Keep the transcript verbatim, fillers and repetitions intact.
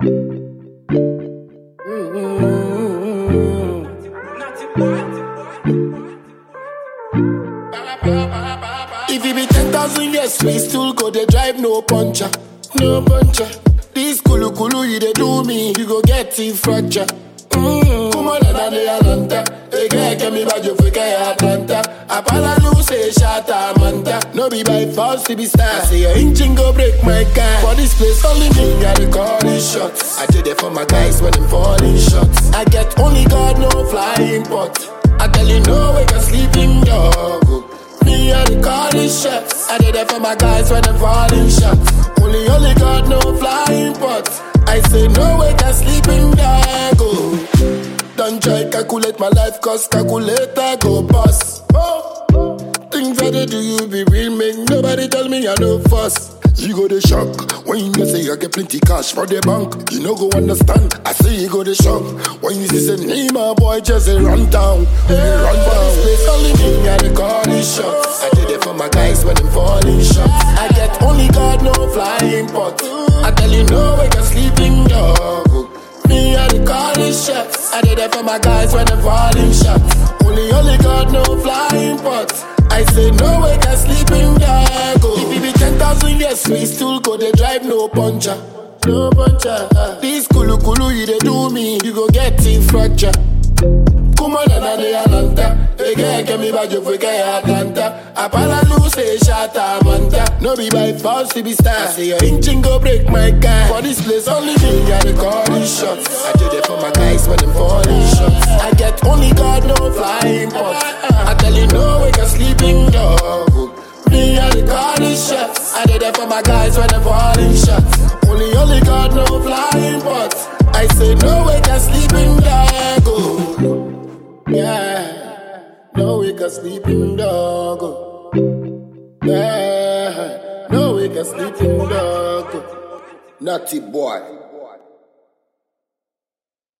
If it be ten thousand years, we still go, they drive no puncher. No puncher. This kulu kulu, you they do me, you go get it fracture. Mmm, come on, na de alanta. Ege ke mi ba jo fike Atlanta. Apala lu say shata manta. No be by force to be star. I say your engine go break my car. For this place only me got the calling shots. I did it for my guys when them falling shots. I get only God no flying pot. I tell you no way can sleep in dog. Me and the calling shots. I did it for my guys when them falling shots. Only only God no flying pot. I say no way can sleep in dog. Oh. Don't try calculate my life, cause calculator go bust. Oh. Things that they do you be real, make nobody tell me I no fuss. You go the shock when you know say I get plenty cash for the bank. You no go understand. I say you go the shock when you see say me my boy just a run down. Hey, run down. This place only me and the calling shots. I did it for my guys when them falling shots. I get only God no flying pot. I tell you no way can sleep in dog. Me and the calling shots. I did it for my guys when them falling shots. Only only God no flying pot. I say no way can sleep in dog. If it be ten thousand years, we still go, they drive no puncher. No puncher. Uh. This kulu kulu, you they do me, you go get it fracture. Come on, na de alanta. Ege ke mi ba jo fike Atlanta. Apala lu say shata manta. No be by force to be star. I say your engine go break my car. For this place only me got the calling shots. I did it for my guys when them falling shots. I get only God no flying pot. I tell you no way can sleep in dog. Me and the calling shots. I did it for my guys when them falling shots. Only only God no flying pot. I say no way can sleep in dog. Oh. Yeah, no we can sleep in dog. Oh. Yeah, no we can sleep in dog. Oh. Naughty boy.